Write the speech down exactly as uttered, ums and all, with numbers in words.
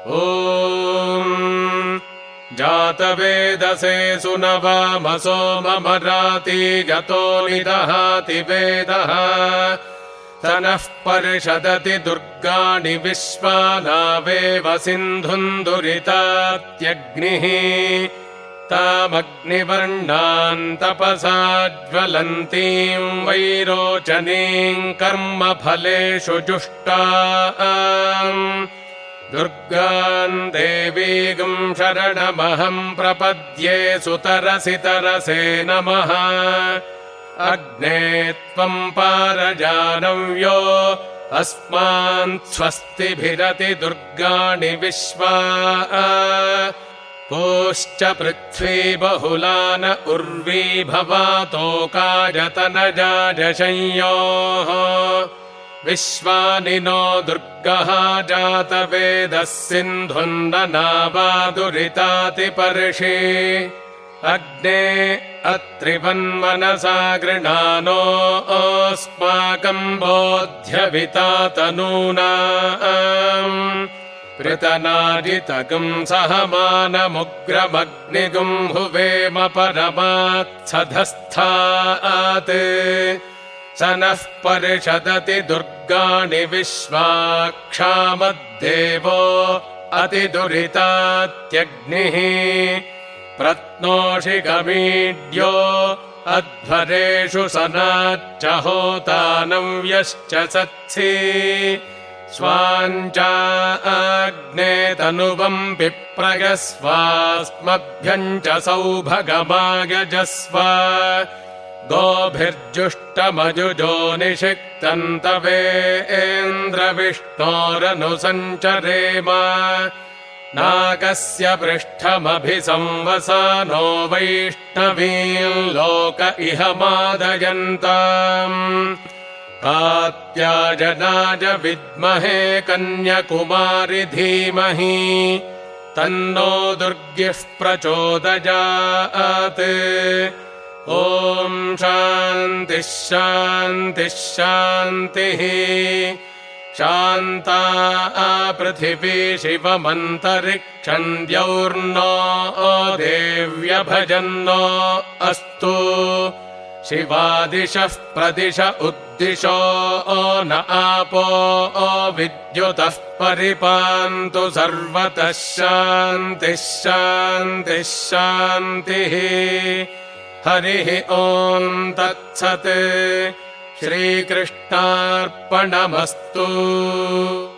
ॐ जातवेदसे सुनवामसो ममराति गतो निदहाति वेदः स नः पर्षदति दुर्गाणि विश्वानावेव सिन्धुम् दुरितात्यग्निः तामग्निवर्णान् तपसा ज्वलन्तीम् वैरोचनीम् कर्मफलेषु जुष्टाम् दुर्गाम् देवीगुम् शरणमहम् प्रपद्ये सुतरसि तरसे नमः अग्ने त्वम् पारजानव्यो अस्मान् स्वस्तिभिरति दुर्गाणि विश्वा पोश्च पृथ्वी बहुलान उर्वी भवातोकाजतनजाजशंयोः विश्वानि नो दुर्गः जातवेदः सिन्धुन्ननावादुरितातिपर्षि अग्ने अत्रिवन्मनसा गृणानो अस्माकम् बोध्यवितातनूनाम् पृतनाजितगुम् सहमानमुग्रमग्निगुम् हुवेम परमात्सधस्थात् स नः पर्षदति दुर्गाणि विश्वाक्षामद्देवो अतिदुरितात्यग्निः प्रत्नोषि गमीड्यो अध्वरेषु सनाच्च होतानव्यश्च सत्सि स्वाञ्चाग्ने तनुवम् विप्रयस्वास्मभ्यम् च सौभगमायजस्व गोभिर्जुष्टमजुजो निषिक्तम् तवेन्द्रविष्णोरनुसञ्चरेम नागस्य पृष्ठमभिसंवसानो वैष्णवीम् लोक इह मादयन्ताम् कात्यायनाय विद्महे कन्याकुमारि धीमहि तन्नो दुर्गिः प्रचोदयात् ॐ शान्तिः शान्तिः शान्तिः शान्ता पृथिवी शिवमन्तरिक्षम् द्यौर्नो देव्यभजन्नो अस्तु शिवादिशः प्रदिश उद्दिशो न आपो विद्युतः परिपान्तु सर्वतः शान्तिः शान्तिः शान्तिः हरिः ॐ तत्सत् श्रीकृष्णार्पणमस्तु।